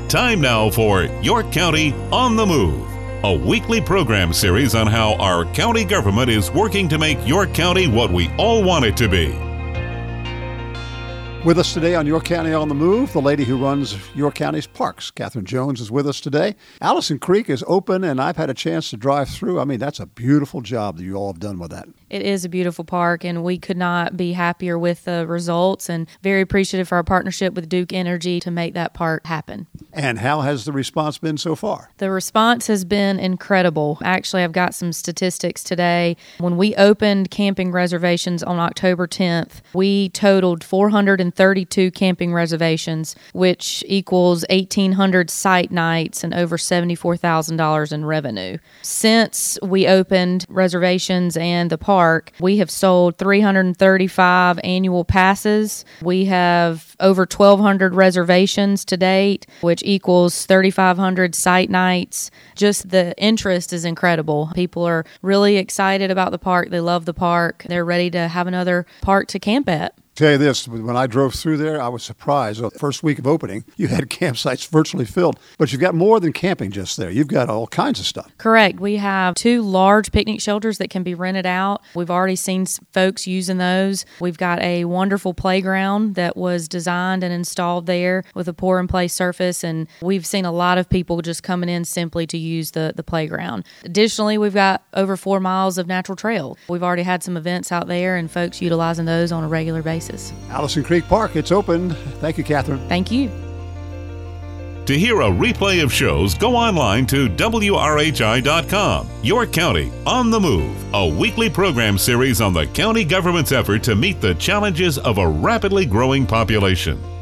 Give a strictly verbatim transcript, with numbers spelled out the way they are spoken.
Time now for York County on the Move, a weekly program series on how our county government is working to make York County what we all want it to be. With us today on York County on the Move, the lady who runs York County's parks. Catherine Jones is with us today. Allison Creek is open, and I've had a chance to drive through. I mean, that's a beautiful job that you all have done with that. It is a beautiful park, and we could not be happier with the results, and very appreciative for our partnership with Duke Energy to make that park happen. And how has the response been so far? The response has been incredible. Actually, I've got some statistics today. When we opened camping reservations on October tenth, we totaled four hundred thirty-two camping reservations, which equals eighteen hundred site nights and over seventy-four thousand dollars in revenue. Since we opened reservations and the park, we have sold three hundred thirty-five annual passes. We have over twelve hundred reservations to date, which equals thirty-five hundred site nights. Just the interest is incredible. People are really excited about the park. They love the park. They're ready to have another park to camp at. Tell you this, when I drove through there, I was surprised. The first week of opening, you had campsites virtually filled. But you've got more than camping just there. You've got all kinds of stuff. Correct. We have two large picnic shelters that can be rented out. We've already seen folks using those. We've got a wonderful playground that was designed and installed there with a pour-and-play surface, and we've seen a lot of people just coming in simply to use the, the playground. Additionally, we've got over four miles of natural trail. We've already had some events out there and folks utilizing those on a regular basis. Allison Creek Park, it's open. Thank you, Catherine. Thank you. To hear a replay of shows, go online to W R H I dot com. York County on the Move, a weekly program series on the county government's effort to meet the challenges of a rapidly growing population.